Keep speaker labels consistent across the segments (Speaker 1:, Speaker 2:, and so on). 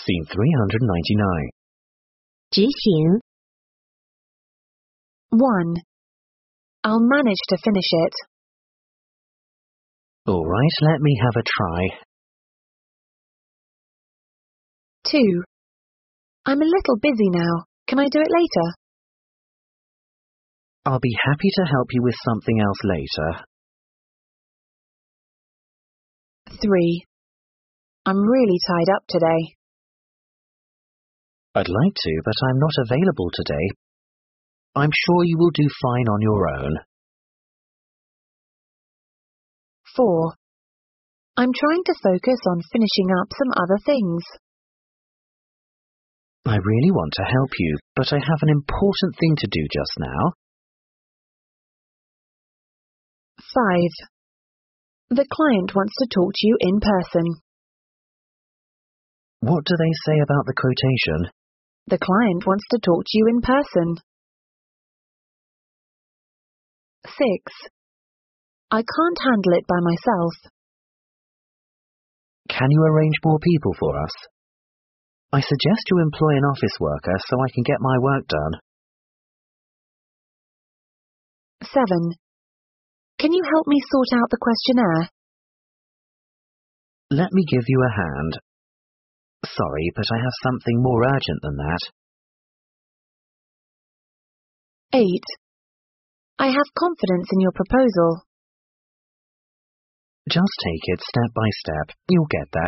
Speaker 1: Scene 399.
Speaker 2: 执行
Speaker 3: 1. I'll manage to finish it.
Speaker 1: All right, let me have a try.
Speaker 3: 2. I'm a little busy now. Can I do it later?
Speaker 1: I'll be happy to help you with something else later.
Speaker 3: 3. I'm really tied up today.
Speaker 1: I'd like to, but I'm not available today. I'm sure you will do fine on your own.
Speaker 3: 4. I'm trying to focus on finishing up some other things.
Speaker 1: I really want to help you, but I have an important thing to do just now.
Speaker 3: 5. The client wants to talk to you in person.
Speaker 1: What do they say about the quotation?
Speaker 3: The client wants to talk to you in person. 6. I can't handle it by myself.
Speaker 1: Can you arrange more people for us? I suggest you employ an office worker so I can get my work done.
Speaker 3: 7. Can you help me sort out the questionnaire?
Speaker 1: Let me give you a hand. Sorry, but I have something more urgent than that.
Speaker 3: 8. I have confidence in your proposal.
Speaker 1: Just take it step by step. You'll get there.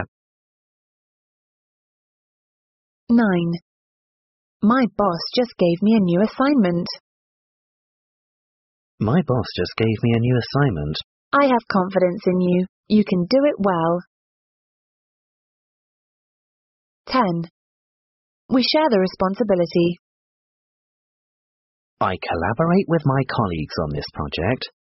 Speaker 3: 9. My boss just gave me a new assignment.
Speaker 1: My boss just gave me a new assignment.
Speaker 3: I have confidence in you. You can do it well. 10. We share the responsibility.
Speaker 1: I collaborate with my colleagues on this project.